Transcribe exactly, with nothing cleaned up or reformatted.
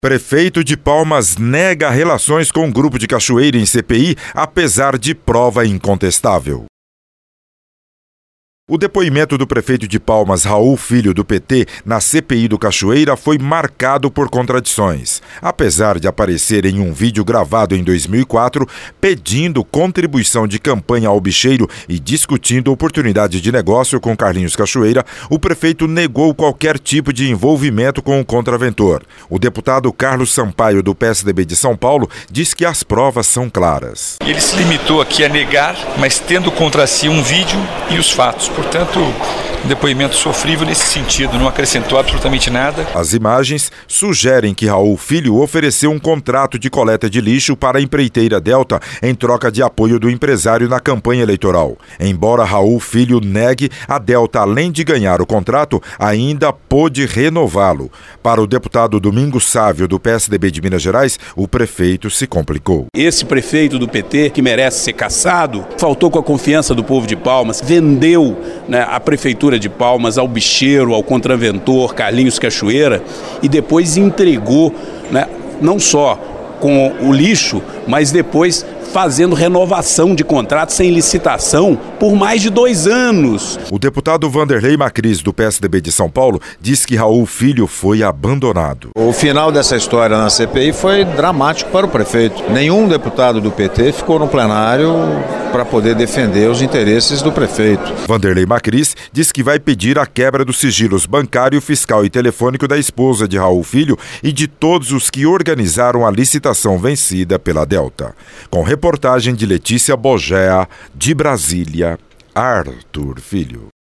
Prefeito de Palmas nega relações com o grupo de Cachoeira em C P I, apesar de prova incontestável. O depoimento do prefeito de Palmas, Raul Filho, do P T, na C P I do Cachoeira foi marcado por contradições. Apesar de aparecer em um vídeo gravado em dois mil e quatro, pedindo contribuição de campanha ao bicheiro e discutindo oportunidade de negócio com Carlinhos Cachoeira, o prefeito negou qualquer tipo de envolvimento com o contraventor. O deputado Carlos Sampaio, do P S D B de São Paulo, diz que as provas são claras. Ele se limitou aqui a negar, mas tendo contra si um vídeo e os fatos. Portanto, um depoimento sofrível nesse sentido, não acrescentou absolutamente nada. As imagens sugerem que Raul Filho ofereceu um contrato de coleta de lixo para a empreiteira Delta em troca de apoio do empresário na campanha eleitoral. Embora Raul Filho negue, a Delta, além de ganhar o contrato, ainda pôde renová-lo. Para o deputado Domingos Sávio, do P S D B de Minas Gerais, o prefeito se complicou. Esse prefeito do P T, que merece ser cassado, faltou com a confiança do povo de Palmas, vendeu né, a prefeitura de Palmas ao bicheiro, ao contraventor Carlinhos Cachoeira e depois entregou, né, não só com o lixo, mas depois fazendo renovação de contrato sem licitação por mais de dois anos. O deputado Vanderlei Macris, do P S D B de São Paulo, diz que Raul Filho foi abandonado. O final dessa história na C P I foi dramático para o prefeito. Nenhum deputado do P T ficou no plenário para poder defender os interesses do prefeito. Vanderlei Macris diz que vai pedir a quebra dos sigilos bancário, fiscal e telefônico da esposa de Raul Filho e de todos os que organizaram a licitação vencida pela Delta. Com reportagem de Letícia Bogea, de Brasília, Arthur Filho.